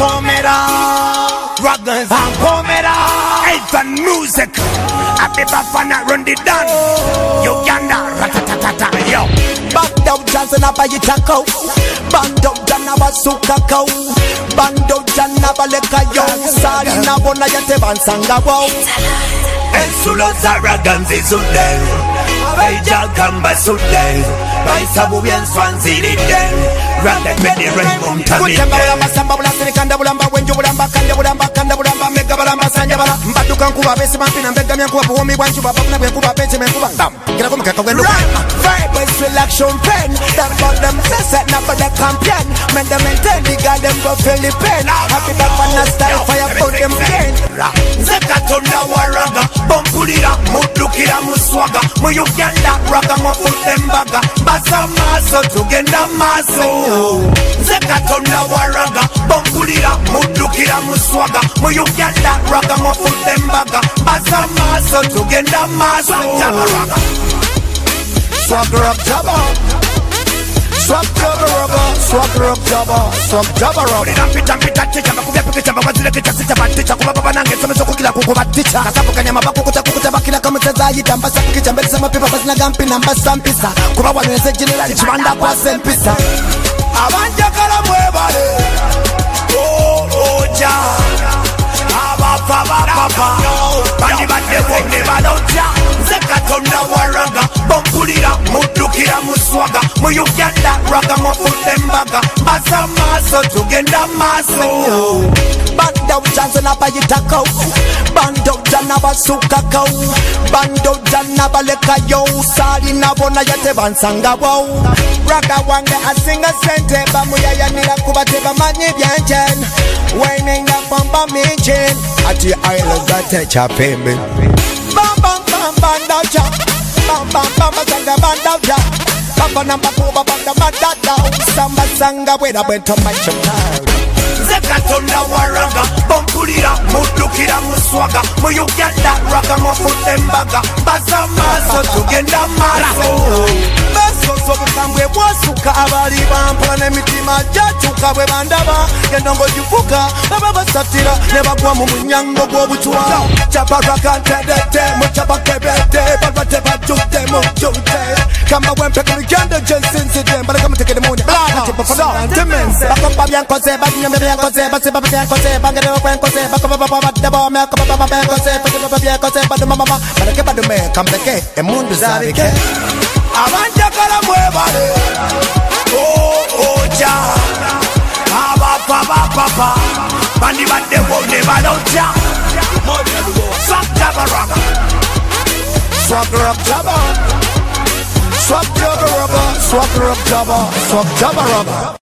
Pomera, Ruggers and Pomera, Elton Music. Happy Bafana run the dance. Uganda, ratatatata, yo. Bando jazana ba yitako, bando jana ba sukako, bando jana ba lekayo, sali na bona yate bansanga wo. Ensulo zaraganzi sudden, Beja gamba sudden, Baisabu bien swanzili den, Randa medi rainbow tamid. Kutembala samba bula sinikanda bulamba wenju bulamba kanda bulamba mega bulamba sanja bala. Mbaduka nkuba besi mampina mbega myankuba buomi bwanju baba kuna bwenkuba peche menkuba. Kila kumukaka wendo. Vibes relaxation pen, that got them set up for the campaign. Men them maintain the god them go Philippine. Happy Bafana style fire put them again. Zekatona waraga, bompulira, mudukira muswaga. Mu Uganda raga mufut them baga. Basa maso tugenda maso. Zekatona waraga, bompulira, mudukira muswaga. Mu Uganda raga mufut them baga. Basa maso tugenda maso. Swagger up jabba, swagger rubber, swagger up jabba, swag jabba rubber. Pita chicha, bakubya pikicha, babazile kicha sita baticha, kuba baba nange somezo kukila kukubaticha. Kasapu kanyama bakukuta bakila kama tzayi tambasa kicha mbele sama pipa basina gampi namba sampisa. Kuba wanweze general chibanda kwa sempisa. Abanja kala mwebale, oja. Papa, bandi bade wone balonja. Zekatona waraga, bompulira, mudukira muswaga. Mu Uganda raga mufut them baga. Basa maso tugenda maso. Bando jazana ba yitako, bando jana ba sukako, bando jana ba lekayo, sali na bona yate bansanga wo. Raga wange asinga sente bamuya yanira kubate bamanyi byenjen. Waining na bamba minjin, ati island that chapembe. Bam bam bam bando ja, bam bam bam sanga bando ja. Papa namba kuba banda madada, samba sanga weda beto macho. Zekatona waraga, bompulira, mudukira muswaga. Mu Uganda raga mufut them baga. Basa maso tugenda maso. Beso sobukambwe bwasuka abali bampula n'emitima gyatuka bwe bandaba endongo givuga baba basatira ne bagwa mu munyango gw'obutwa kyaparaga ntedete mukyabakebete balwadde bajjudde mujjudde kamba wempeka lugendo gyensinzidde mbalaga mutegere munya bakopa byankoze bazinyamye byankoze basiba byankoze bangerewo kwenkoze bakopa babadde bomekopa baba byankoze basiba byankoze badumamama baleke badume kambeke emundu zabike. Abanja kala mwebale, oja. Papa, bandi bade wone balonja. Swag jabba raga, swagger up jabba, swag jabba rubber, swagger up jabba, swag jabba rubber.